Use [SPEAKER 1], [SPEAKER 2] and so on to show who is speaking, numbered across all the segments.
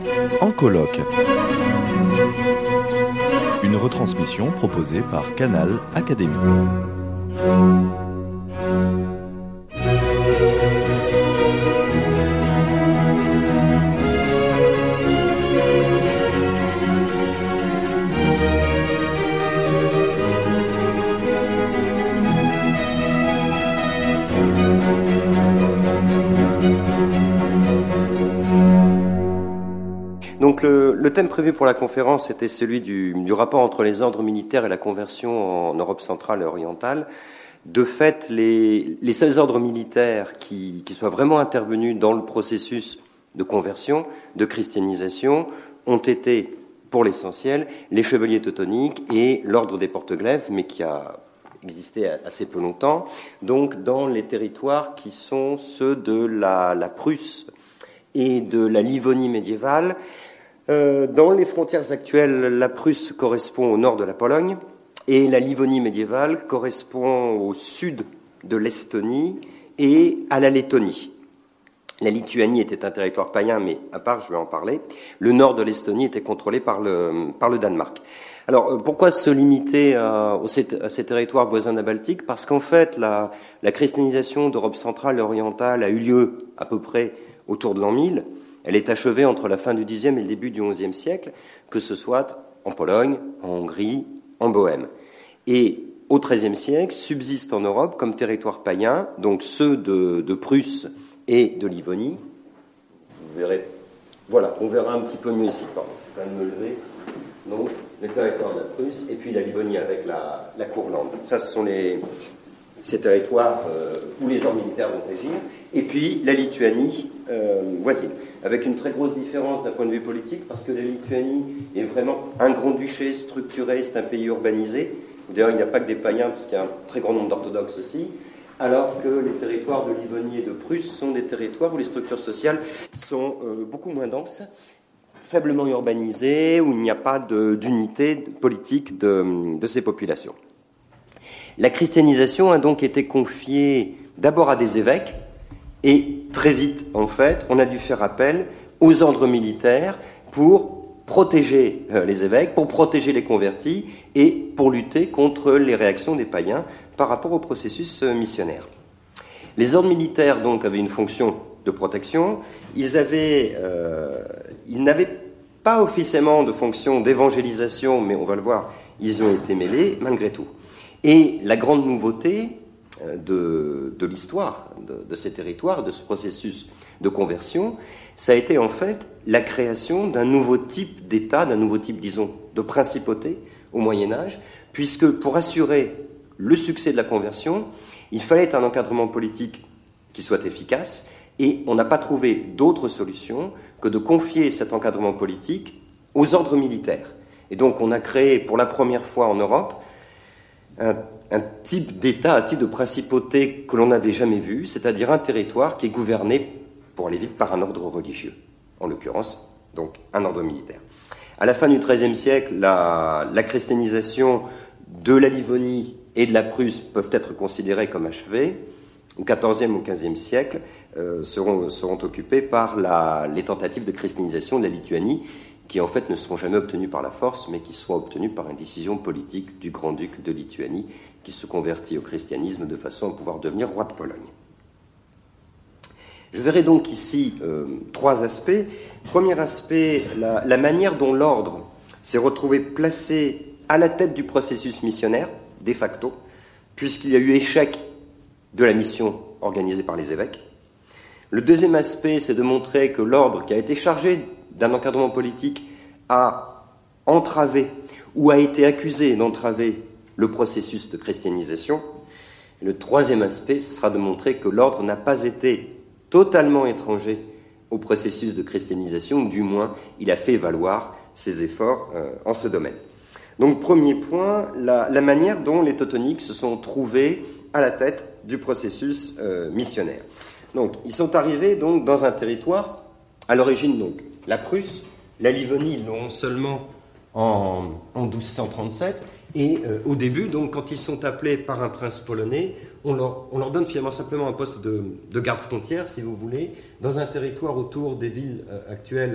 [SPEAKER 1] En colloque. Une retransmission proposée par Canal Académie.
[SPEAKER 2] Donc le thème prévu pour la conférence était celui du rapport entre les ordres militaires et la conversion en Europe centrale et orientale. De fait, les seuls ordres militaires qui soient vraiment intervenus dans le processus de conversion, de christianisation, ont été, pour l'essentiel, les chevaliers teutoniques et l'ordre des porte-glaives, mais qui a existé assez peu longtemps, donc dans les territoires qui sont ceux de la Prusse et de la Livonie médiévale. Dans les frontières actuelles, la Prusse correspond au nord de la Pologne et la Livonie médiévale correspond au sud de l'Estonie et à la Lettonie. La Lituanie était un territoire païen, mais à part, je vais en parler. Le nord de l'Estonie était contrôlé par le Danemark. Alors, pourquoi se limiter à ces territoires voisins de la Baltique ? Parce qu'en fait, la christianisation d'Europe centrale et orientale a eu lieu à peu près autour de l'an 1000. Elle est achevée entre la fin du Xe et le début du XIe siècle, que ce soit en Pologne, en Hongrie, en Bohême. Et au XIIIe siècle, subsistent en Europe comme territoires païens, donc ceux de Prusse et de Livonie. Vous verrez, voilà, on verra un petit peu mieux ici. Pardon, je vais quand même me lever. Donc, les territoires de la Prusse et puis la Livonie avec la Courlande. Ça, ce sont ces territoires où les ordres militaires vont régir. Et puis la Lituanie voisine, avec une très grosse différence d'un point de vue politique, parce que la Lituanie est vraiment un grand-duché structuré, c'est un pays urbanisé. D'ailleurs, il n'y a pas que des païens, parce qu'il y a un très grand nombre d'orthodoxes aussi, alors que les territoires de Livonie et de Prusse sont des territoires où les structures sociales sont beaucoup moins denses, faiblement urbanisées, où il n'y a pas d'unité politique de ces populations. La christianisation a donc été confiée d'abord à des évêques, et très vite, en fait, on a dû faire appel aux ordres militaires pour protéger les évêques, pour protéger les convertis et pour lutter contre les réactions des païens par rapport au processus missionnaire. Les ordres militaires, donc, avaient une fonction de protection. Ils n'avaient pas officiellement de fonction d'évangélisation, mais on va le voir, ils ont été mêlés malgré tout. Et la grande nouveauté de l'histoire de ces territoires, de ce processus de conversion, ça a été en fait la création d'un nouveau type d'État, d'un nouveau type, disons, de principauté au Moyen-Âge, puisque pour assurer le succès de la conversion, il fallait un encadrement politique qui soit efficace, et on n'a pas trouvé d'autre solution que de confier cet encadrement politique aux ordres militaires. Et donc on a créé pour la première fois en Europe un type d'État, un type de principauté que l'on n'avait jamais vu, c'est-à-dire un territoire qui est gouverné, pour aller vite, par un ordre religieux, en l'occurrence, donc un ordre militaire. À la fin du XIIIe siècle, la christianisation de la Livonie et de la Prusse peuvent être considérées comme achevées. Au XIVe ou XVe siècle, seront occupées par les tentatives de christianisation de la Lituanie, qui en fait ne seront jamais obtenues par la force, mais qui seront obtenues par une décision politique du grand-duc de Lituanie, qui se convertit au christianisme de façon à pouvoir devenir roi de Pologne. Je verrai donc ici trois aspects. Premier aspect, la manière dont l'ordre s'est retrouvé placé à la tête du processus missionnaire, de facto, puisqu'il y a eu échec de la mission organisée par les évêques. Le deuxième aspect, c'est de montrer que l'ordre qui a été chargé d'un encadrement politique a entravé ou a été accusé d'entraver le processus de christianisation. Et le troisième aspect, ce sera de montrer que l'ordre n'a pas été totalement étranger au processus de christianisation, ou du moins il a fait valoir ses efforts en ce domaine. Donc premier point, la manière dont les teutoniques se sont trouvés à la tête du processus missionnaire. Donc ils sont arrivés donc, dans un territoire, à l'origine donc la Prusse, la Livonie, ils l'auront seulement en 1237, et au début, donc, quand ils sont appelés par un prince polonais, on leur donne finalement simplement un poste de garde-frontière, si vous voulez, dans un territoire autour des villes actuelles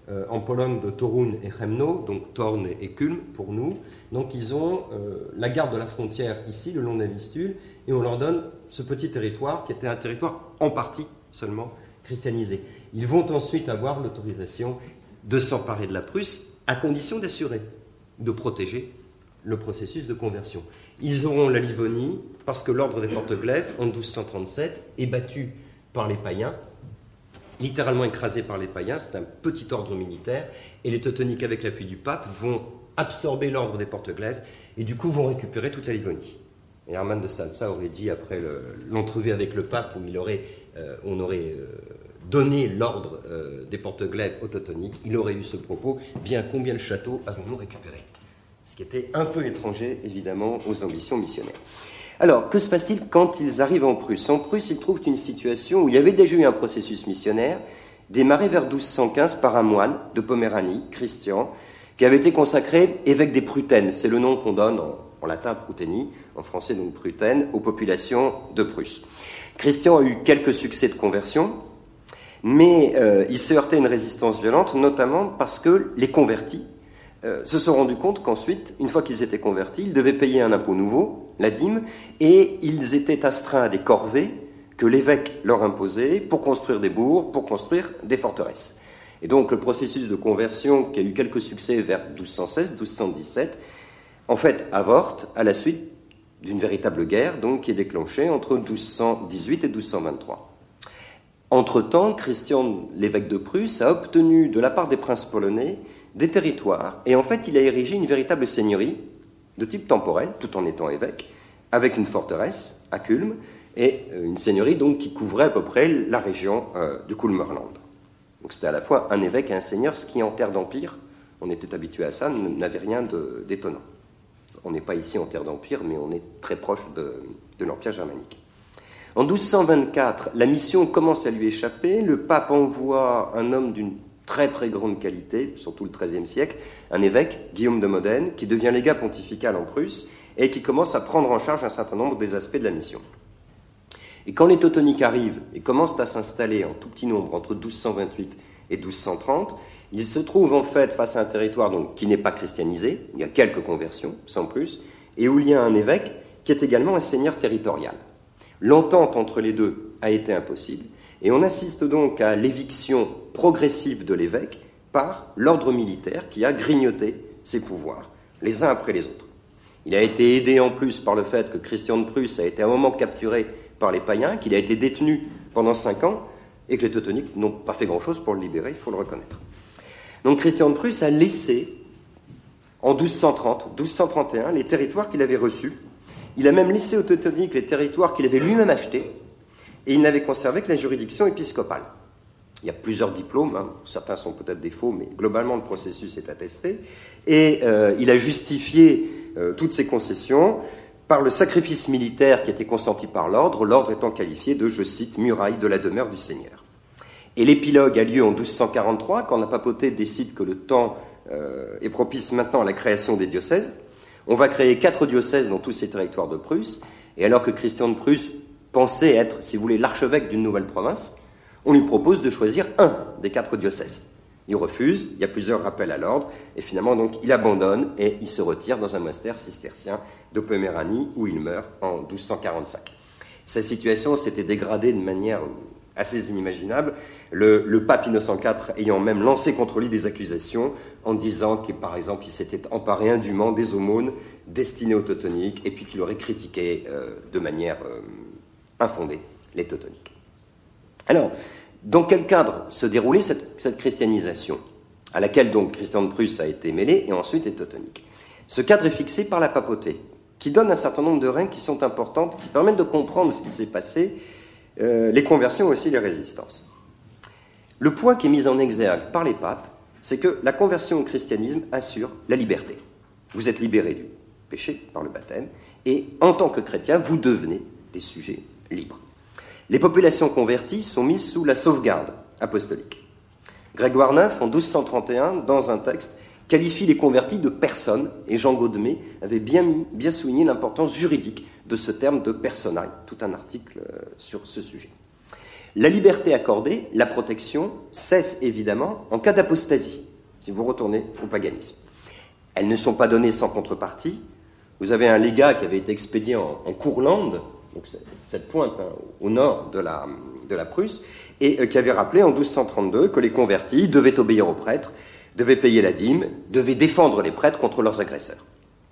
[SPEAKER 2] en Pologne de Toruń et Chemno, donc Thorn et Kulm pour nous. Donc ils ont la garde de la frontière ici, le long de la Vistule, et on leur donne ce petit territoire qui était un territoire en partie seulement christianisé. Ils vont ensuite avoir l'autorisation de s'emparer de la Prusse à condition d'assurer, de protéger le processus de conversion. Ils auront la Livonie parce que l'ordre des Porte-Glaives, en 1237, est battu par les païens, littéralement écrasé par les païens. C'est un petit ordre militaire, et les Teutoniques, avec l'appui du pape, vont absorber l'ordre des Porte-Glaives et du coup vont récupérer toute la Livonie. Et Hermann de Salza aurait dit, après l'entrevue avec le pape, où on aurait donné l'ordre des Porte-Glaives aux Teutoniques, il aurait eu ce propos: bien combien de châteaux avons-nous récupérés? Ce qui était un peu étranger, évidemment, aux ambitions missionnaires. Alors, que se passe-t-il quand ils arrivent en Prusse? En Prusse, ils trouvent une situation où il y avait déjà eu un processus missionnaire, démarré vers 1215 par un moine de Poméranie, Christian, qui avait été consacré évêque des Prutaines. C'est le nom qu'on donne en latin Pruteni, en français donc Prutaines, aux populations de Prusse. Christian a eu quelques succès de conversion, mais il s'est heurté à une résistance violente, notamment parce que les convertis se sont rendus compte qu'ensuite, une fois qu'ils étaient convertis, ils devaient payer un impôt nouveau, la dîme, et ils étaient astreints à des corvées que l'évêque leur imposait pour construire des bourgs, pour construire des forteresses. Et donc le processus de conversion, qui a eu quelques succès vers 1216-1217, en fait avorte à la suite d'une véritable guerre donc, qui est déclenchée entre 1218 et 1223. Entre-temps, Christian, l'évêque de Prusse, a obtenu de la part des princes polonais des territoires, et en fait il a érigé une véritable seigneurie de type temporel, tout en étant évêque, avec une forteresse à Kulm, et une seigneurie donc qui couvrait à peu près la région du Kulmerland. Donc c'était à la fois un évêque et un seigneur, ce qui en terre d'empire, on était habitué à ça, n'avait rien d'étonnant. On n'est pas ici en terre d'empire, mais on est très proche de l'empire germanique. En 1224, la mission commence à lui échapper, le pape envoie un homme d'une très très grande qualité, surtout le XIIIe siècle, un évêque, Guillaume de Modène, qui devient légat pontifical en Prusse et qui commence à prendre en charge un certain nombre des aspects de la mission. Et quand les Teutoniques arrivent et commencent à s'installer en tout petit nombre entre 1228 et 1230, ils se trouvent en fait face à un territoire donc, qui n'est pas christianisé, il y a quelques conversions, sans plus, et où il y a un évêque qui est également un seigneur territorial. L'entente entre les deux a été impossible, et on assiste donc à l'éviction progressive de l'évêque par l'ordre militaire qui a grignoté ses pouvoirs, les uns après les autres. Il a été aidé en plus par le fait que Christian de Prusse a été à un moment capturé par les païens, qu'il a été détenu pendant 5 ans, et que les Teutoniques n'ont pas fait grand-chose pour le libérer, il faut le reconnaître. Donc Christian de Prusse a laissé, en 1230, 1231, les territoires qu'il avait reçus. Il a même laissé aux Teutoniques les territoires qu'il avait lui-même achetés, et il n'avait conservé que la juridiction épiscopale. Il y a plusieurs diplômes, certains sont peut-être des faux, mais globalement le processus est attesté, et il a justifié toutes ces concessions par le sacrifice militaire qui était consenti par l'ordre étant qualifié de, je cite, muraille de la demeure du Seigneur. Et l'épilogue a lieu en 1243, quand la papauté décide que le temps est propice maintenant à la création des diocèses. On va créer 4 diocèses dans tous ces territoires de Prusse, et alors que Christian de Prusse pensait être, si vous voulez, l'archevêque d'une nouvelle province, on lui propose de choisir un des 4 diocèses. Il refuse, il y a plusieurs rappels à l'ordre, et finalement donc il abandonne et il se retire dans un monastère cistercien de Poméranie où il meurt en 1245. Sa situation s'était dégradée de manière assez inimaginable, le pape Innocent IV ayant même lancé contre lui des accusations en disant que, par exemple, il s'était emparé indûment des aumônes destinées aux Teutoniques et puis qu'il aurait critiqué de manière infondée les Teutoniques. Alors, dans quel cadre se déroulait cette christianisation, à laquelle donc Christian de Prusse a été mêlé et ensuite les Teutoniques? Ce cadre est fixé par la papauté, qui donne un certain nombre de règles qui sont importantes, qui permettent de comprendre ce qui s'est passé, les conversions et aussi les résistances. Le point qui est mis en exergue par les papes, c'est que la conversion au christianisme assure la liberté. Vous êtes libérés du péché par le baptême, et en tant que chrétien, vous devenez des sujets libres. Les populations converties sont mises sous la sauvegarde apostolique. Grégoire IX, en 1231, dans un texte, qualifie les convertis de personnes, et Jean Gaudemet avait bien souligné l'importance juridique de ce terme de personae, tout un article sur ce sujet. La liberté accordée, la protection, cesse évidemment en cas d'apostasie, si vous retournez au paganisme. Elles ne sont pas données sans contrepartie. Vous avez un légat qui avait été expédié en Courlande, donc cette pointe au nord de la Prusse, et qui avait rappelé en 1232 que les convertis devaient obéir aux prêtres, devaient payer la dîme, devaient défendre les prêtres contre leurs agresseurs.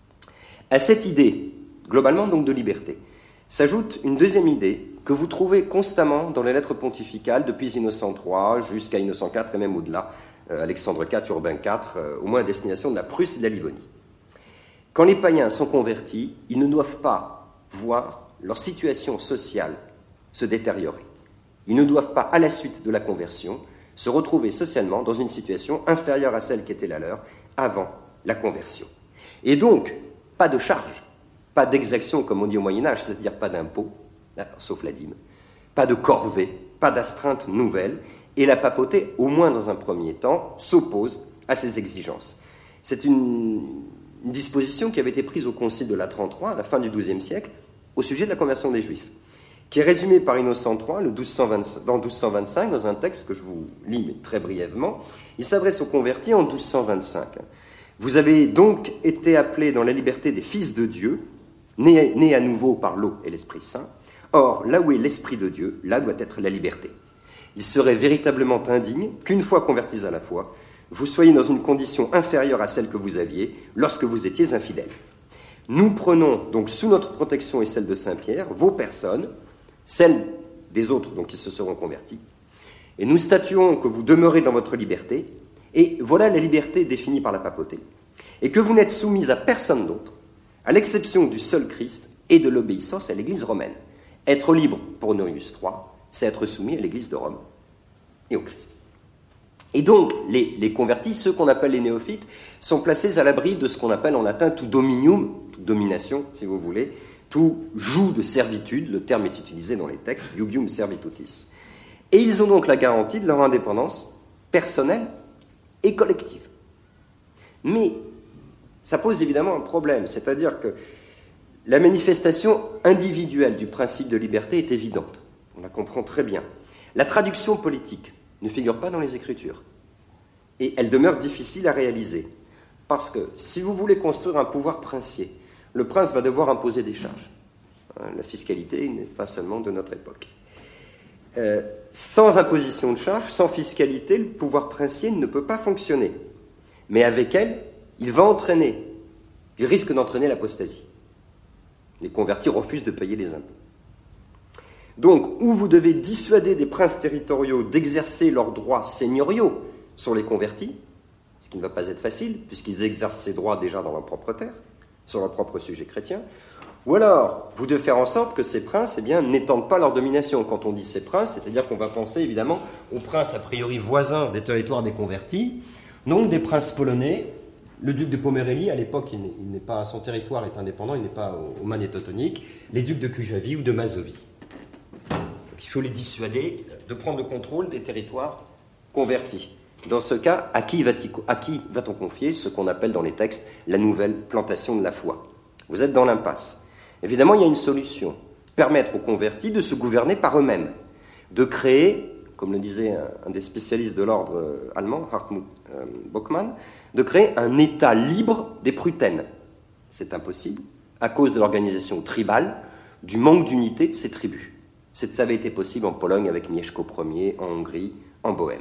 [SPEAKER 2] À cette idée, globalement donc de liberté, s'ajoute une deuxième idée que vous trouvez constamment dans les lettres pontificales depuis Innocent III jusqu'à Innocent IV et même au-delà, Alexandre IV, Urbain IV, au moins à destination de la Prusse et de la Livonie. Quand les païens sont convertis, ils ne doivent pas voir leur situation sociale se détériorer. Ils ne doivent pas, à la suite de la conversion, se retrouver socialement dans une situation inférieure à celle qui était la leur avant la conversion. Et donc, pas de charge, pas d'exaction comme on dit au Moyen-Âge, c'est-à-dire pas d'impôt, sauf la dîme, pas de corvée, pas d'astreinte nouvelle, et la papauté, au moins dans un premier temps, s'oppose à ces exigences. C'est une disposition qui avait été prise au Concile de Latran III à la fin du XIIe siècle au sujet de la conversion des Juifs, qui est résumée par Innocent III dans 1225, dans un texte que je vous lis mais très brièvement. Il s'adresse aux convertis en 1225. « Vous avez donc été appelés dans la liberté des fils de Dieu, nés à nouveau par l'eau et l'Esprit Saint. Or, là où est l'Esprit de Dieu, là doit être la liberté. Il serait véritablement indigne qu'une fois convertis à la foi, vous soyez dans une condition inférieure à celle que vous aviez lorsque vous étiez infidèles. Nous prenons donc sous notre protection et celle de Saint-Pierre vos personnes, celles des autres donc, qui se seront convertis, et nous statuons que vous demeurez dans votre liberté, et voilà la liberté définie par la papauté, et que vous n'êtes soumis à personne d'autre, à l'exception du seul Christ et de l'obéissance à l'Église romaine. Être libre, pour Honorius III, c'est être soumis à l'Église de Rome et au Christ. Et donc, les convertis, ceux qu'on appelle les néophytes, sont placés à l'abri de ce qu'on appelle en latin tout dominium, toute domination, si vous voulez, tout joug de servitude, le terme est utilisé dans les textes, iubium servitutis. Et ils ont donc la garantie de leur indépendance personnelle et collective. Mais ça pose évidemment un problème, c'est-à-dire que la manifestation individuelle du principe de liberté est évidente, on la comprend très bien. La traduction politique ne figure pas dans les Écritures, et elle demeure difficile à réaliser, parce que si vous voulez construire un pouvoir princier, le prince va devoir imposer des charges. La fiscalité n'est pas seulement de notre époque. Sans imposition de charges, sans fiscalité, le pouvoir princier ne peut pas fonctionner. Mais avec elle, il risque d'entraîner l'apostasie. Les convertis refusent de payer les impôts. Donc, ou vous devez dissuader des princes territoriaux d'exercer leurs droits seigneuriaux sur les convertis, ce qui ne va pas être facile, puisqu'ils exercent ces droits déjà dans leur propre terre, sur leur propre sujet chrétien, ou alors, vous devez faire en sorte que ces princes n'étendent pas leur domination. Quand on dit ces princes, c'est-à-dire qu'on va penser évidemment aux princes a priori voisins des territoires des convertis, donc des princes polonais. Le duc de Pomérélie, à l'époque, il n'est pas, son territoire est indépendant, il n'est pas au Magnétotonnique, les ducs de Cujavie ou de Mazovie. Donc, il faut les dissuader de prendre le contrôle des territoires convertis. Dans ce cas, à qui va-t-on confier ce qu'on appelle dans les textes la nouvelle plantation de la foi? Vous êtes dans l'impasse. Évidemment, il y a une solution. Permettre aux convertis de se gouverner par eux-mêmes, de créer, comme le disait un des spécialistes de l'ordre allemand, Hartmut Bockmann, de créer un État libre des Prutaines. C'est impossible, à cause de l'organisation tribale, du manque d'unité de ces tribus. Ça avait été possible en Pologne avec Mieszko Ier, en Hongrie, en Bohême.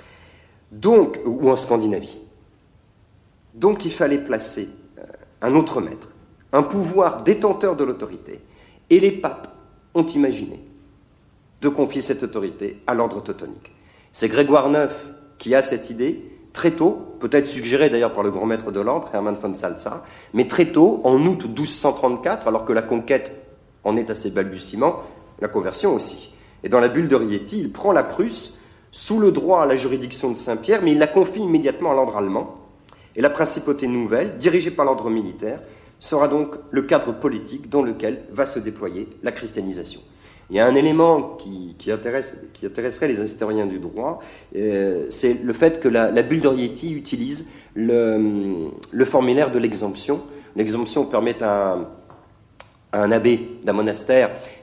[SPEAKER 2] Donc, ou en Scandinavie. Donc il fallait placer un autre maître, un pouvoir détenteur de l'autorité. Et les papes ont imaginé de confier cette autorité à l'ordre teutonique. C'est Grégoire IX qui a cette idée, très tôt, peut-être suggérée d'ailleurs par le grand maître de l'ordre, Hermann von Salza, mais très tôt, en août 1234, alors que la conquête en est à ses balbutiements, la conversion aussi. Et dans la bulle de Rieti, il prend la Prusse sous le droit à la juridiction de Saint-Pierre, mais il la confie immédiatement à l'ordre allemand. Et la principauté nouvelle, dirigée par l'ordre militaire, sera donc le cadre politique dans lequel va se déployer la christianisation. Il y a un élément qui intéresserait les historiens du droit, c'est le fait que la bulle de Rieti utilise le formulaire de l'exemption. L'exemption permet à un abbé d'un monastère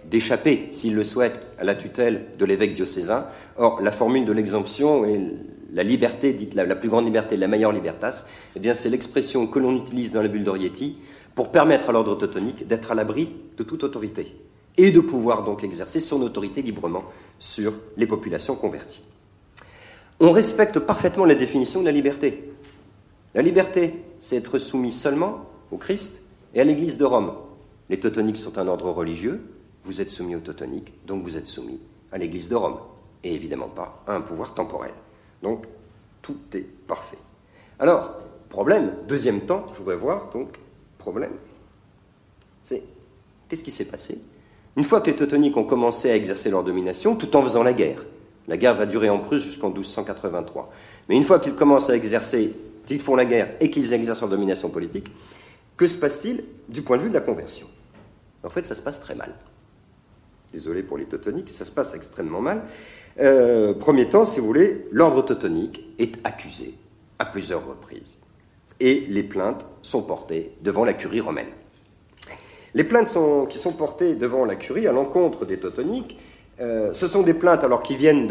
[SPEAKER 2] d'échapper, s'ils le souhaitent, à la tutelle de l'évêque diocésain. Or, la formule de l'exemption est la liberté, dite la plus grande liberté, la meilleure libertas, eh bien, c'est l'expression que l'on utilise dans la bulle d'Orietti pour permettre à l'ordre teutonique d'être à l'abri de toute autorité et de pouvoir donc exercer son autorité librement sur les populations converties. On respecte parfaitement la définition de la liberté. La liberté, c'est être soumis seulement au Christ et à l'Église de Rome. Les teutoniques sont un ordre religieux, vous êtes soumis aux teutoniques, donc vous êtes soumis à l'Église de Rome, et évidemment pas à un pouvoir temporel. Donc, tout est parfait. Alors, problème, deuxième temps, je voudrais voir, donc, problème, c'est, qu'est-ce qui s'est passé? Une fois que les teutoniques ont commencé à exercer leur domination, tout en faisant la guerre va durer en Prusse jusqu'en 1283, mais une fois qu'ils commencent à exercer, qu'ils font la guerre et qu'ils exercent leur domination politique, que se passe-t-il du point de vue de la conversion? En fait, ça se passe très mal. Désolé pour les teutoniques, ça se passe extrêmement mal. Premier temps, si vous voulez, l'ordre teutonique est accusé à plusieurs reprises. Et les plaintes sont portées devant la curie romaine. Les plaintes qui sont portées devant la curie à l'encontre des teutoniques, ce sont des plaintes alors qui viennent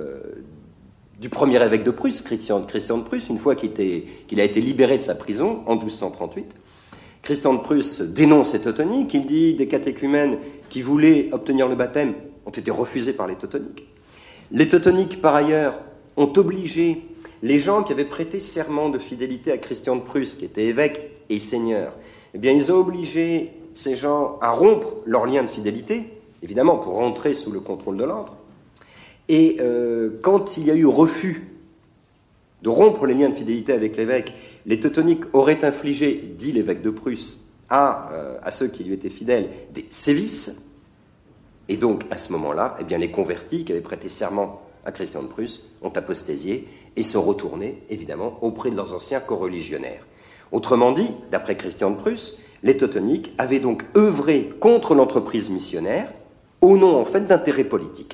[SPEAKER 2] du premier évêque de Prusse, Christian de Prusse, une fois qu'il a été libéré de sa prison en 1238. Christian de Prusse dénonce les teutoniques, il dit des catéchumènes qui voulaient obtenir le baptême ont été refusés par les teutoniques. Les teutoniques, par ailleurs, ont obligé les gens qui avaient prêté serment de fidélité à Christian de Prusse, qui était évêque et seigneur, eh bien, ils ont obligé ces gens à rompre leur lien de fidélité, évidemment pour rentrer sous le contrôle de l'ordre. Et quand il y a eu refus de rompre les liens de fidélité avec l'évêque, les teutoniques auraient infligé, dit l'évêque de Prusse, à ceux qui lui étaient fidèles, des sévices. Et donc, à ce moment-là, eh bien, les convertis qui avaient prêté serment à Christian de Prusse ont apoστasié et sont retournés, évidemment, auprès de leurs anciens coreligionnaires. Autrement dit, d'après Christian de Prusse, les teutoniques avaient donc œuvré contre l'entreprise missionnaire au nom, en fait, d'intérêts politiques.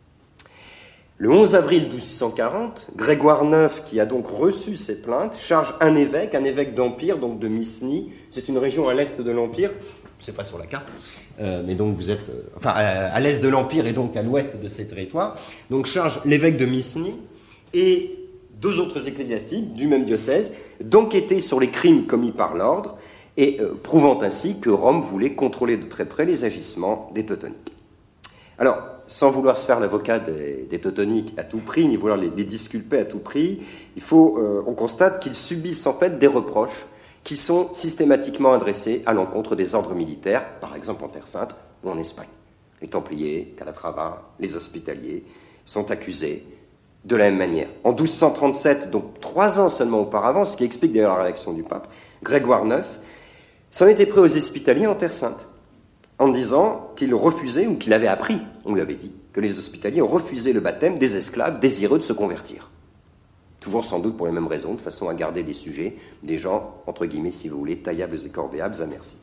[SPEAKER 2] Le 11 avril 1240, Grégoire IX, qui a donc reçu ces plaintes, charge un évêque d'Empire, donc de Misnie. C'est une région à l'est de l'Empire, c'est pas sur la carte, mais donc vous êtes à l'est de l'Empire et donc à l'ouest de ces territoires. Donc charge l'évêque de Misnie et deux autres ecclésiastiques du même diocèse d'enquêter sur les crimes commis par l'ordre et prouvant ainsi que Rome voulait contrôler de très près les agissements des teutoniques. Alors, sans vouloir se faire l'avocat des teutoniques à tout prix, ni vouloir les disculper à tout prix, on constate qu'ils subissent en fait des reproches qui sont systématiquement adressés à l'encontre des ordres militaires, par exemple en Terre Sainte ou en Espagne. Les Templiers, Calatrava, les Hospitaliers sont accusés de la même manière. En 1237, donc 3 ans seulement auparavant, ce qui explique d'ailleurs la réaction du pape, Grégoire IX s'en était pris aux Hospitaliers en Terre Sainte, en disant qu'il refusait, ou qu'il avait appris, on lui avait dit, que les Hospitaliers ont refusé le baptême des esclaves désireux de se convertir. Toujours sans doute pour les mêmes raisons, de façon à garder des sujets, des gens, entre guillemets, si vous voulez, taillables et corvéables à merci.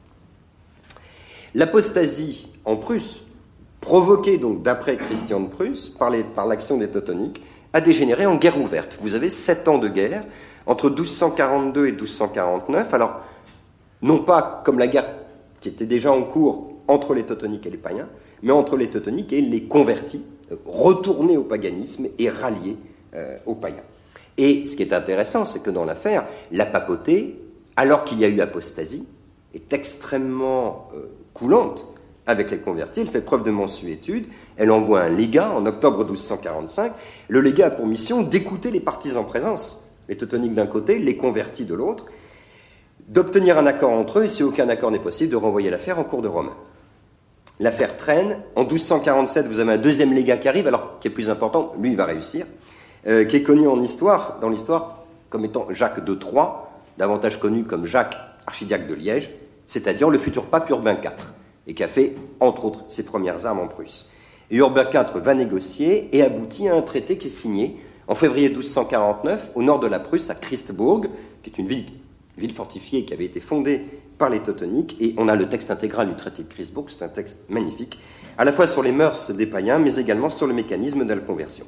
[SPEAKER 2] L'apostasie en Prusse, provoquée donc d'après Christian de Prusse, par l'action des teutoniques, a dégénéré en guerre ouverte. Vous avez 7 ans de guerre, entre 1242 et 1249, alors, non pas comme la guerre qui était déjà en cours entre les teutoniques et les païens, mais entre les teutoniques et les convertis, retournés au paganisme et ralliés aux païens. Et ce qui est intéressant, c'est que dans l'affaire, la papauté, alors qu'il y a eu apostasie, est extrêmement coulante avec les convertis. Elle fait preuve de mansuétude. Elle envoie un légat en octobre 1245. Le légat a pour mission d'écouter les parties en présence, les teutoniques d'un côté, les convertis de l'autre, d'obtenir un accord entre eux, et si aucun accord n'est possible, de renvoyer l'affaire en cour de Rome. L'affaire traîne. En 1247, vous avez un deuxième légat qui arrive, alors qui est plus important, lui il va réussir, qui est connu dans l'histoire comme étant Jacques de Troyes, davantage connu comme Jacques, archidiacre de Liège, c'est-à-dire le futur pape Urbain IV, et qui a fait, entre autres, ses premières armes en Prusse. Et Urbain IV va négocier et aboutit à un traité qui est signé en février 1249 au nord de la Prusse, à Christbourg, qui est une ville fortifiée qui avait été fondée par les teutoniques, et on a le texte intégral du traité de Christbourg, c'est un texte magnifique, à la fois sur les mœurs des païens, mais également sur le mécanisme de la conversion.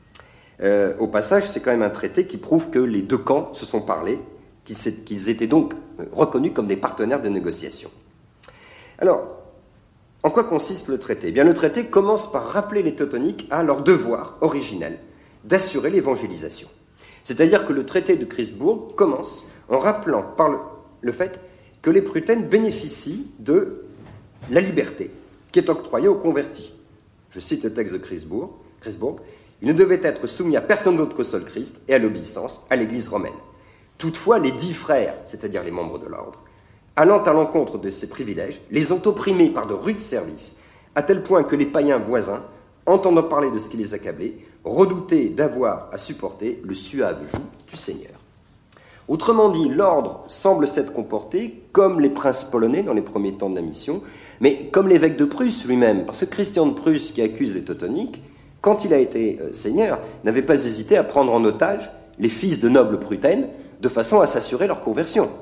[SPEAKER 2] Au passage, c'est quand même un traité qui prouve que les deux camps se sont parlé, qu'ils étaient donc reconnus comme des partenaires de négociation. Alors, En quoi consiste le traité ? Eh bien, le traité commence par rappeler les Teutoniques à leur devoir originel d'assurer l'évangélisation. C'est-à-dire que le traité de Christbourg commence en rappelant par le fait que les Pruthènes bénéficient de la liberté qui est octroyée aux convertis. Je cite le texte de Christbourg. « Il ne devait être soumis à personne d'autre qu'au seul Christ et à l'obéissance à l'Église romaine. Toutefois, les 10 frères, c'est-à-dire les membres de l'ordre, allant à l'encontre de ces privilèges, les ont opprimés par de rudes services, à tel point que les païens voisins, entendant parler de ce qui les accablait, redoutaient d'avoir à supporter le suave joug du Seigneur. » Autrement dit, l'ordre semble s'être comporté comme les princes polonais dans les premiers temps de la mission, mais comme l'évêque de Prusse lui-même, parce que Christian de Prusse, qui accuse les Teutoniques, quand il a été seigneur, n'avait pas hésité à prendre en otage les fils de nobles pruthènes, de façon à s'assurer leur conversion.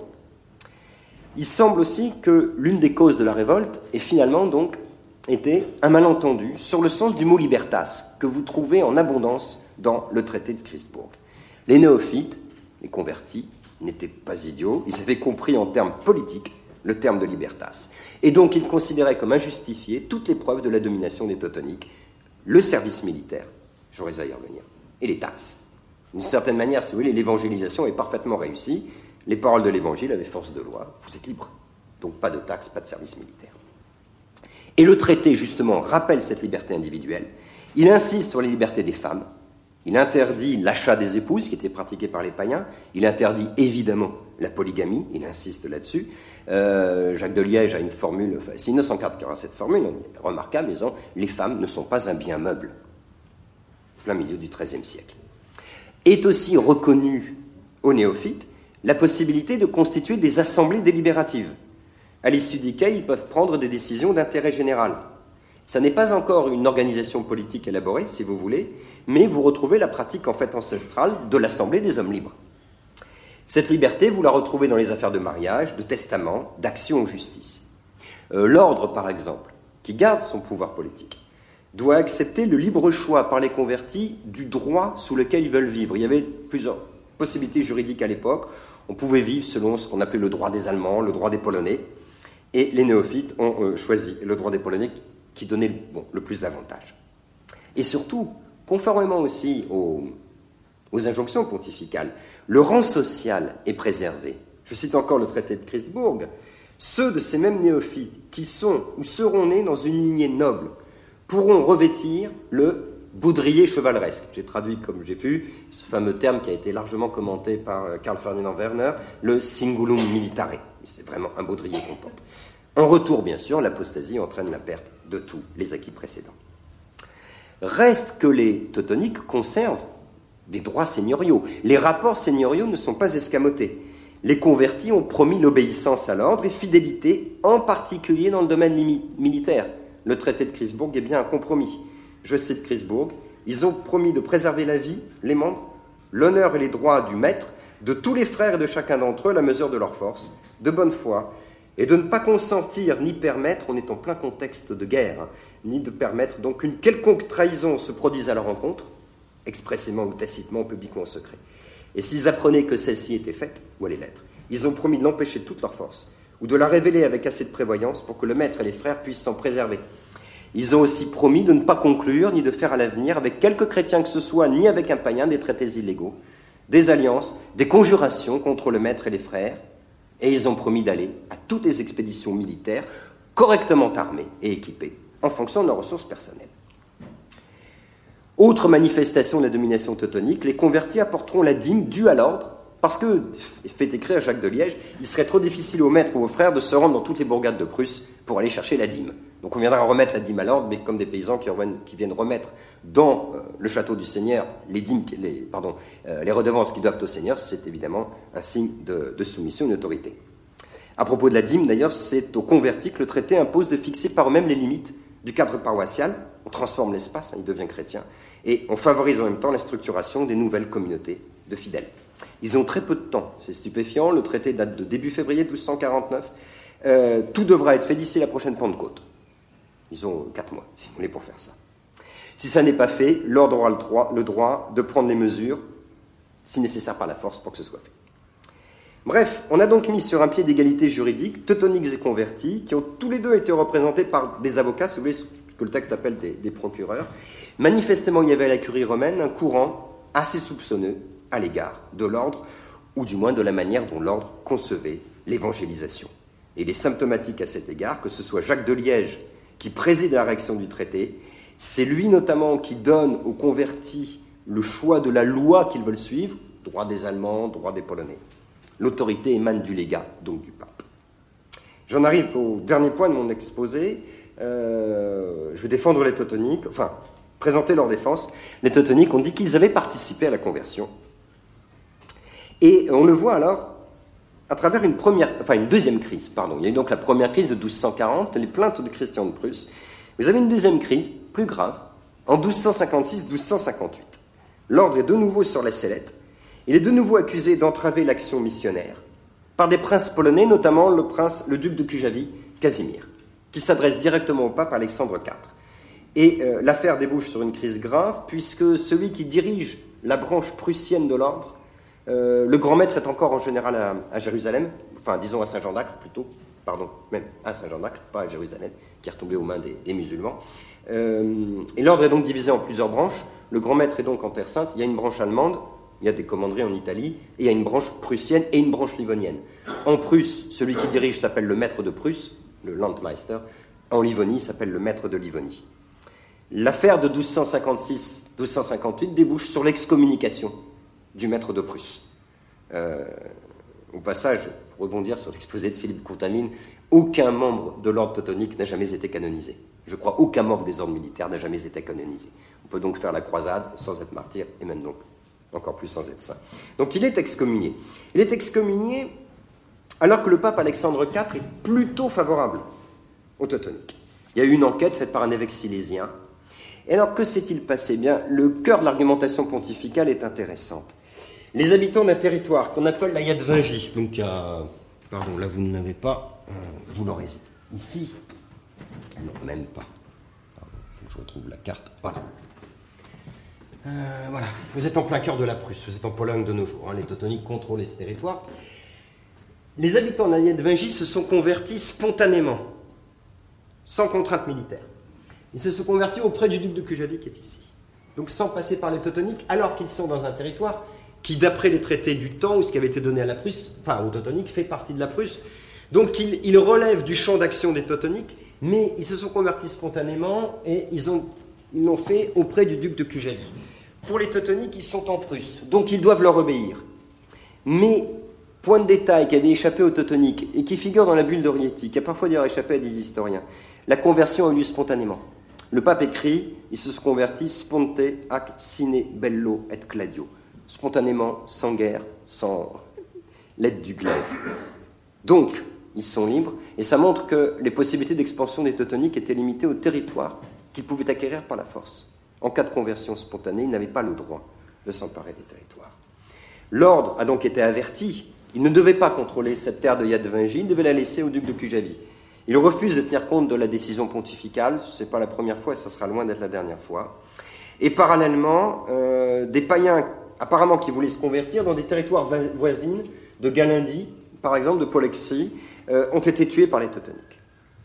[SPEAKER 2] Il semble aussi que l'une des causes de la révolte ait finalement donc été un malentendu sur le sens du mot libertas, que vous trouvez en abondance dans le traité de Christbourg. Les néophytes, les convertis, n'étaient pas idiots, ils avaient compris en termes politiques le terme de libertas. Et donc ils considéraient comme injustifiées toutes les preuves de la domination des Teutoniques, le service militaire, j'aurais à y revenir, et les taxes. D'une certaine manière, si vous voulez, l'évangélisation est parfaitement réussie. Les paroles de l'évangile avaient force de loi. Vous êtes libre. Donc pas de taxes, pas de service militaire. Et le traité, justement, rappelle cette liberté individuelle. Il insiste sur les libertés des femmes. Il interdit l'achat des épouses, qui était pratiqué par les païens. Il interdit évidemment la polygamie. Il insiste là-dessus. Jacques de Liège a une formule, enfin, c'est Innocent IV qui aura cette formule, remarquable, disant « Les femmes ne sont pas un bien meuble », plein milieu du XIIIe siècle. Est aussi reconnue aux néophytes la possibilité de constituer des assemblées délibératives, à l'issue desquelles ils peuvent prendre des décisions d'intérêt général. Ça n'est pas encore une organisation politique élaborée, si vous voulez, mais vous retrouvez la pratique en fait ancestrale de l'assemblée des hommes libres. Cette liberté, vous la retrouvez dans les affaires de mariage, de testament, d'action en justice. L'ordre, par exemple, qui garde son pouvoir politique, doit accepter le libre choix par les convertis du droit sous lequel ils veulent vivre. Il y avait plusieurs possibilités juridiques à l'époque. On pouvait vivre selon ce qu'on appelait le droit des Allemands, le droit des Polonais, et les néophytes ont choisi le droit des Polonais qui donnait le plus d'avantages. Et surtout, conformément aussi aux injonctions pontificales, le rang social est préservé. Je cite encore le traité de Christbourg. Ceux de ces mêmes néophytes qui sont ou seront nés dans une lignée noble pourront revêtir le baudrier chevaleresque. J'ai traduit comme j'ai pu ce fameux terme qui a été largement commenté par Karl Ferdinand Werner, le singulum militare. C'est vraiment un baudrier qu'on porte. En retour, bien sûr, l'apostasie entraîne la perte de tous les acquis précédents. Reste que les Teutoniques conservent des droits seigneuriaux. Les rapports seigneuriaux ne sont pas escamotés. Les convertis ont promis l'obéissance à l'ordre et fidélité, en particulier dans le domaine militaire. Le traité de Christbourg est bien un compromis. Je cite Christbourg, « Ils ont promis de préserver la vie, les membres, l'honneur et les droits du maître, de tous les frères et de chacun d'entre eux, à la mesure de leur force, de bonne foi, et de ne pas consentir ni permettre, on est en plein contexte de guerre, ni de permettre donc qu'une quelconque trahison se produise à leur rencontre, expressément ou tacitement, en public ou en secret. Et s'ils apprenaient que celle-ci était faite, ou allait l'être, ils ont promis de l'empêcher de toute leur force, ou de la révéler avec assez de prévoyance pour que le maître et les frères puissent s'en préserver. Ils ont aussi promis de ne pas conclure, ni de faire à l'avenir, avec quelque chrétien que ce soit, ni avec un païen, des traités illégaux, des alliances, des conjurations contre le maître et les frères, et ils ont promis d'aller à toutes les expéditions militaires, correctement armés et équipés, en fonction de leurs ressources personnelles. Autre manifestation de la domination teutonique, les convertis apporteront la dîme due à l'ordre, parce que, fait écrire Jacques de Liège, il serait trop difficile aux maîtres ou aux frères de se rendre dans toutes les bourgades de Prusse pour aller chercher la dîme. Donc on viendra remettre la dîme à l'ordre, mais comme des paysans qui viennent remettre dans le château du Seigneur les redevances qui doivent au Seigneur, c'est évidemment un signe de soumission, une autorité. À propos de la dîme, d'ailleurs, c'est aux convertis que le traité impose de fixer par eux-mêmes les limites du cadre paroissial. On transforme l'espace, il devient chrétien, et on favorise en même temps la structuration des nouvelles communautés de fidèles. Ils ont très peu de temps, c'est stupéfiant, le traité date de début février 1249, tout devra être fait d'ici la prochaine Pentecôte. Ils ont 4 mois, si vous voulez, pour faire ça. Si ça n'est pas fait, l'ordre aura le droit de prendre les mesures, si nécessaire par la force, pour que ce soit fait. Bref, on a donc mis sur un pied d'égalité juridique teutoniques et convertis, qui ont tous les deux été représentés par des avocats, si vous voulez, ce que le texte appelle des procureurs. Manifestement, il y avait à la curie romaine un courant assez soupçonneux à l'égard de l'ordre, ou du moins de la manière dont l'ordre concevait l'évangélisation. Et il est symptomatique à cet égard que ce soit Jacques de Liège qui préside la rédaction du traité. C'est lui notamment qui donne aux convertis le choix de la loi qu'ils veulent suivre, droit des Allemands, droit des Polonais. L'autorité émane du légat, donc du pape. J'en arrive au dernier point de mon exposé. Je vais défendre les teutoniques, enfin, présenter leur défense. Les teutoniques ont dit qu'ils avaient participé à la conversion. Et on le voit alors à travers une deuxième crise. Il y a eu donc la première crise de 1240, les plaintes de Christian de Prusse. Vous avez une deuxième crise, plus grave, en 1256-1258. L'ordre est de nouveau sur la sellette. Il est de nouveau accusé d'entraver l'action missionnaire par des princes polonais, notamment le duc de Cujavie, Casimir, qui s'adresse directement au pape Alexandre IV. Et l'affaire débouche sur une crise grave, puisque celui qui dirige la branche prussienne de l'ordre, le grand maître est encore en général à Jérusalem, enfin disons à Saint-Jean d'Acre plutôt, même à Saint-Jean d'Acre, pas à Jérusalem, qui est retombé aux mains des musulmans. Et l'ordre est donc divisé en plusieurs branches. Le grand maître est donc en Terre Sainte, il y a une branche allemande, il y a des commanderies en Italie, et il y a une branche prussienne et une branche livonienne. En Prusse, celui qui dirige s'appelle le maître de Prusse, le Landmeister. En Livonie, il s'appelle le maître de Livonie. L'affaire de 1256-1258 débouche sur l'excommunication du maître de Prusse. Au passage, pour rebondir sur l'exposé de Philippe Contamine, aucun membre de l'ordre teutonique n'a jamais été canonisé. Je crois aucun membre des ordres militaires n'a jamais été canonisé. On peut donc faire la croisade sans être martyr, et même donc encore plus sans être saint. Donc il est excommunié. Il est excommunié alors que le pape Alexandre IV est plutôt favorable aux teutoniques. Il y a eu une enquête faite par un évêque silésien. Et alors que s'est-il passé ? Bien, le cœur de l'argumentation pontificale est intéressante. Les habitants d'un territoire qu'on appelle la Yadvingie, donc pardon, là vous ne l'avez pas, vous l'aurez ici. Non, même pas. Pardon, il faut que je retrouve la carte. Voilà. Voilà, vous êtes en plein cœur de la Prusse, vous êtes en Pologne de nos jours, les teutoniques contrôlaient ce territoire. Les habitants de la Yadvingie se sont convertis spontanément, sans contrainte militaire. Ils se sont convertis auprès du duc de Cujavie qui est ici. Donc sans passer par les teutoniques, alors qu'ils sont dans un territoire qui, d'après les traités du temps, ou ce qui avait été donné à la Prusse, enfin aux teutoniques, fait partie de la Prusse. Donc ils relèvent du champ d'action des teutoniques, mais ils se sont convertis spontanément et ils l'ont fait auprès du duc de Cujavie. Pour les teutoniques, ils sont en Prusse, donc ils doivent leur obéir. Mais, point de détail qui avait échappé aux teutoniques et qui figure dans la bulle d'Orietti, qui a parfois d'ailleurs échappé à des historiens, la conversion a eu lieu spontanément. Le pape écrit, ils se sont convertis sponte ac sine bello et claudio. Spontanément, sans guerre, sans l'aide du glaive. Donc, ils sont libres, et ça montre que les possibilités d'expansion des teutoniques étaient limitées au territoire qu'ils pouvaient acquérir par la force. En cas de conversion spontanée, ils n'avaient pas le droit de s'emparer des territoires. L'ordre a donc été averti. Il ne devait pas contrôler cette terre de Yadvingie, il devait la laisser au duc de Cujavie. Il refuse de tenir compte de la décision pontificale, ce n'est pas la première fois et ça sera loin d'être la dernière fois. Et parallèlement, des païens apparemment qui voulaient se convertir dans des territoires voisins de Galindie, par exemple de Polexie, ont été tués par les teutoniques.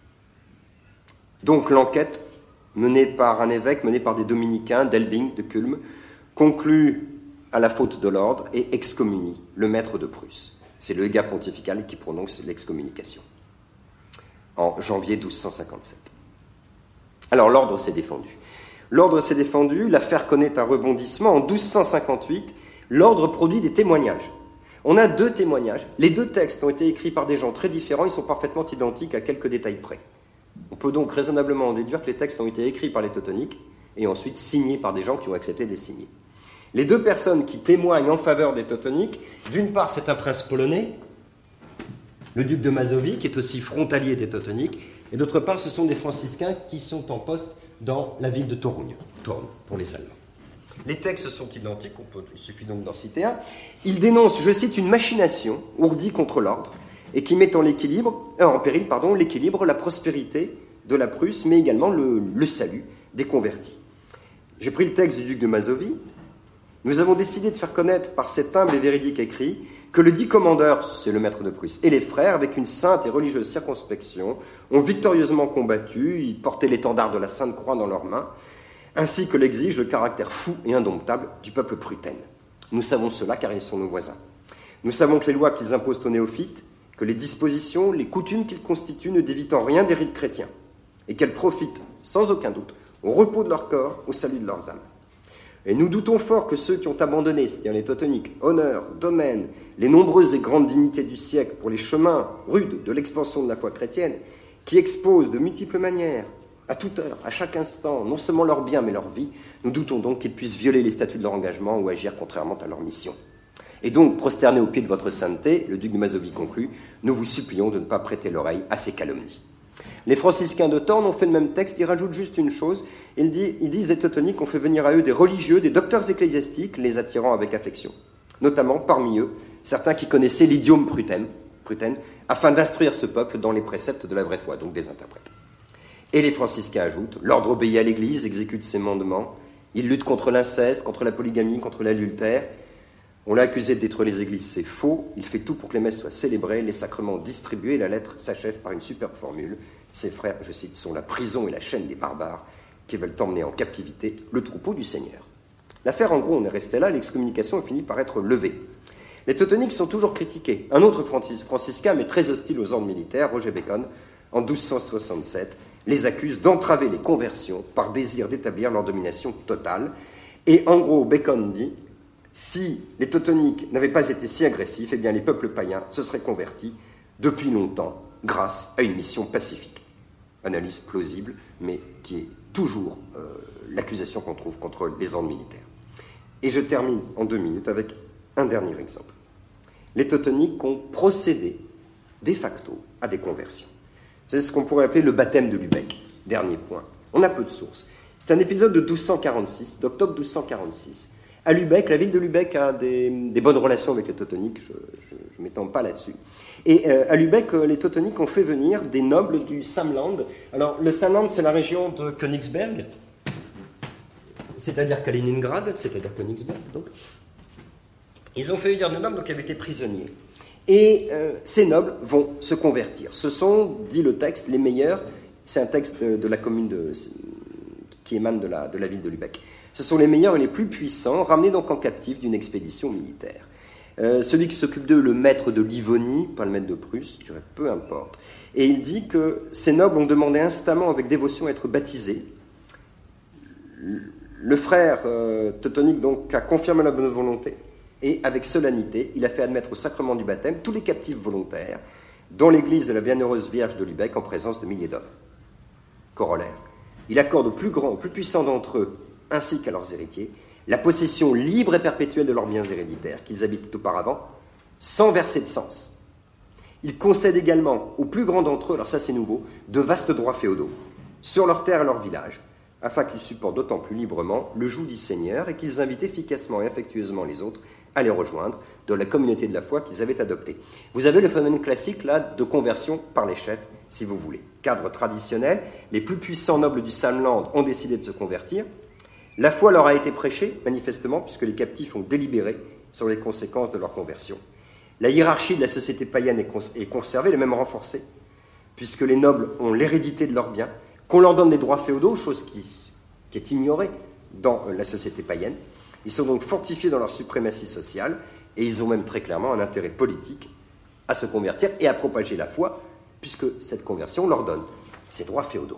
[SPEAKER 2] Donc l'enquête menée par un évêque, menée par des dominicains d'Elbing, de Kulm, conclut à la faute de l'ordre et excommunie le maître de Prusse. C'est le légat pontifical qui prononce l'excommunication en janvier 1257. Alors l'ordre s'est défendu. L'affaire connaît un rebondissement. En 1258, l'ordre produit des témoignages. On a 2 témoignages. Les 2 textes ont été écrits par des gens très différents, ils sont parfaitement identiques à quelques détails près. On peut donc raisonnablement en déduire que les textes ont été écrits par les teutoniques et ensuite signés par des gens qui ont accepté de les signer. Les 2 personnes qui témoignent en faveur des teutoniques, d'une part c'est un prince polonais, le duc de Mazovie, qui est aussi frontalier des teutoniques, et d'autre part ce sont des franciscains qui sont en poste dans la ville de Toruń, pour les Allemands. Les textes sont identiques, il suffit donc d'en citer un. Ils dénoncent, je cite, une machination ourdie contre l'ordre et qui met en péril l'équilibre, la prospérité de la Prusse, mais également le salut des convertis. J'ai pris le texte du duc de Mazovie. Nous avons décidé de faire connaître par cet humble et véridique écrit que le dit commandeur, c'est le maître de Prusse, et les frères, avec une sainte et religieuse circonspection, ont victorieusement combattu, ils portaient l'étendard de la Sainte Croix dans leurs mains, ainsi que l'exige le caractère fou et indomptable du peuple prutain. Nous savons cela car ils sont nos voisins. Nous savons que les lois qu'ils imposent aux néophytes, que les dispositions, les coutumes qu'ils constituent ne dévient en rien des rites chrétiens, et qu'elles profitent, sans aucun doute, au repos de leur corps, au salut de leurs âmes. Et nous doutons fort que ceux qui ont abandonné, c'est-à-dire les Teutoniques, honneur, domaine, les nombreuses et grandes dignités du siècle pour les chemins rudes de l'expansion de la foi chrétienne, qui exposent de multiples manières, à toute heure, à chaque instant, non seulement leur bien, mais leur vie, nous doutons donc qu'ils puissent violer les statuts de leur engagement ou agir contrairement à leur mission. Et donc, prosternés aux pieds de votre sainteté, le duc de Mazovie conclut, nous vous supplions de ne pas prêter l'oreille à ces calomnies. Les franciscains de Torde ont fait le même texte, ils rajoutent juste une chose, ils disent les Teutoniques ont fait venir à eux des religieux, des docteurs ecclésiastiques, les attirant avec affection. Notamment, parmi eux, certains qui connaissaient l'idiome prutaine, afin d'instruire ce peuple dans les préceptes de la vraie foi, donc des interprètes. Et les franciscains ajoutent, l'ordre obéit à l'Église, exécute ses mandements, il lutte contre l'inceste, contre la polygamie, contre l'adultère. On l'a accusé de détruire les églises, c'est faux. Il fait tout pour que les messes soient célébrées, les sacrements distribués. La lettre s'achève par une superbe formule. Ses frères, je cite, sont la prison et la chaîne des barbares qui veulent emmener en captivité le troupeau du Seigneur. L'affaire, en gros, on est resté là, l'excommunication a fini par être levée. Les Teutoniques sont toujours critiqués. Un autre franciscain, mais très hostile aux ordres militaires, Roger Bacon, en 1267, les accuse d'entraver les conversions par désir d'établir leur domination totale. Et en gros, Bacon dit, si les Teutoniques n'avaient pas été si agressifs, eh bien les peuples païens se seraient convertis depuis longtemps grâce à une mission pacifique. Analyse plausible, mais qui est toujours l'accusation qu'on trouve contre les ordres militaires. Et je termine en 2 minutes avec un dernier exemple. Les Teutoniques ont procédé de facto à des conversions. C'est ce qu'on pourrait appeler le baptême de Lübeck. Dernier point. On a peu de sources. C'est un épisode de 1246, d'octobre 1246. À Lübeck, la ville de Lübeck a des bonnes relations avec les Teutoniques, je ne m'étends pas là-dessus. Et à Lübeck, les Teutoniques ont fait venir des nobles du Samland. Alors, le Samland, c'est la région de Königsberg, c'est-à-dire Kaliningrad, c'est-à-dire Königsberg, donc. Ils ont fait venir des nobles qui avaient été prisonniers. Et ces nobles vont se convertir. Ce sont, dit le texte, les meilleurs. C'est un texte de la commune qui émane de la ville de Lübeck. Ce sont les meilleurs et les plus puissants, ramenés donc en captif d'une expédition militaire. Celui qui s'occupe d'eux, le maître de Livonie, pas le maître de Prusse, je dirais peu importe. Et il dit que ces nobles ont demandé instamment avec dévotion à être baptisés. Le frère teutonique donc a confirmé la bonne volonté. Et avec solennité, il a fait admettre au sacrement du baptême tous les captifs volontaires dans l'église de la Bienheureuse Vierge de Lübeck en présence de milliers d'hommes. Corollaire, il accorde aux plus grands, aux plus puissants d'entre eux, ainsi qu'à leurs héritiers, la possession libre et perpétuelle de leurs biens héréditaires qu'ils habitaient auparavant, sans verser de cens. Il concède également aux plus grands d'entre eux, alors ça c'est nouveau, de vastes droits féodaux sur leurs terres et leurs villages, afin qu'ils supportent d'autant plus librement le joug du Seigneur et qu'ils invitent efficacement et affectueusement les autres à les rejoindre dans la communauté de la foi qu'ils avaient adoptée. Vous avez le phénomène classique là de conversion par les chefs, si vous voulez. Cadre traditionnel, les plus puissants nobles du Samland ont décidé de se convertir. La foi leur a été prêchée, manifestement, puisque les captifs ont délibéré sur les conséquences de leur conversion. La hiérarchie de la société païenne est conservée, elle est même renforcée, puisque les nobles ont l'hérédité de leurs biens, qu'on leur donne des droits féodaux, chose qui est ignorée dans la société païenne. Ils sont donc fortifiés dans leur suprématie sociale, et ils ont même très clairement un intérêt politique à se convertir et à propager la foi, puisque cette conversion leur donne ces droits féodaux.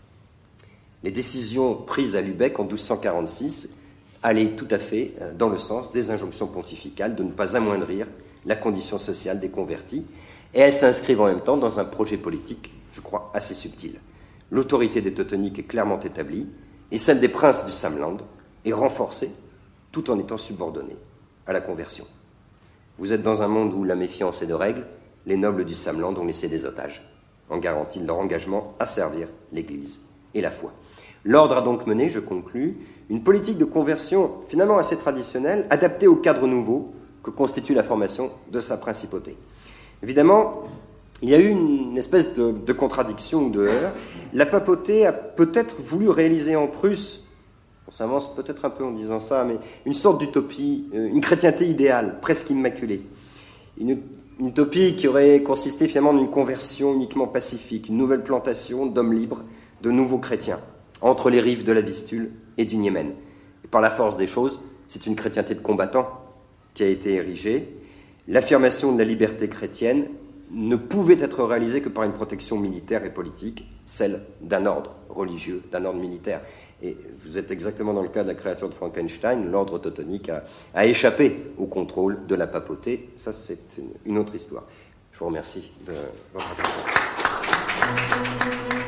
[SPEAKER 2] Les décisions prises à Lübeck en 1246 allaient tout à fait dans le sens des injonctions pontificales de ne pas amoindrir la condition sociale des convertis, et elles s'inscrivent en même temps dans un projet politique, je crois, assez subtil. L'autorité des Teutoniques est clairement établie, et celle des princes du Samland est renforcée, tout en étant subordonnée à la conversion. Vous êtes dans un monde où la méfiance est de règle, les nobles du Samland ont laissé des otages, en garantie de leur engagement à servir l'Église et la foi. L'ordre a donc mené, je conclus, une politique de conversion finalement assez traditionnelle, adaptée au cadre nouveau que constitue la formation de sa principauté. Évidemment, il y a eu une espèce de contradiction ou de heurt. La papauté a peut-être voulu réaliser en Prusse, on s'avance peut-être un peu en disant ça, mais une sorte d'utopie, une chrétienté idéale, presque immaculée. Une utopie qui aurait consisté finalement en une conversion uniquement pacifique, une nouvelle plantation d'hommes libres, de nouveaux chrétiens, entre les rives de la Vistule et du Niémen. Et par la force des choses, c'est une chrétienté de combattants qui a été érigée. L'affirmation de la liberté chrétienne ne pouvait être réalisée que par une protection militaire et politique, celle d'un ordre religieux, d'un ordre militaire. Et vous êtes exactement dans le cas de la créature de Frankenstein, l'ordre teutonique a échappé au contrôle de la papauté. Ça, c'est une autre histoire. Je vous remercie de votre attention.